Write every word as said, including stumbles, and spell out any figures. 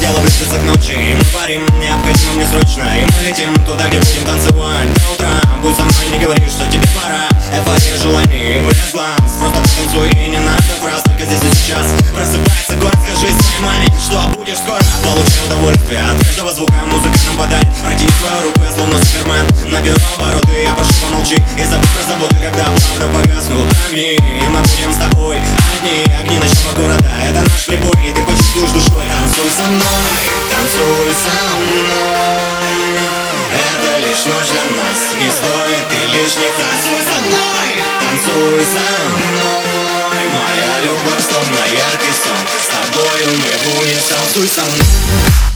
дело близится к ночи, и мы парим, необходимо мне срочно. И мы летим туда, где будем танцевать до утра. Будь со мной, не говори, что тебе пора. Эйфория желаний, вылез глаз. Просто потанцуй, и не надо фраз, только здесь и сейчас. Просыпается город, скажи своей маме, что будешь скоро. Получай удовольствие от каждого звука, музыка нам подай. Протяни свою руку, я словно супермен. Наберу обороты, я прошу, помолчи. И забудь про заботы, когда правда погаснут огни. И мы будем с тобой одни, огни ночного города. Это наш прибой, и ты почувствуешь душой. Танцуй со мной, танцуй со мной. Это лишь ночь для нас, не стоит ты лишних. Танцуй со мной, танцуй со мной. Моя любовь, словно яркий сон, с тобою мы будем. Танцуй со мной.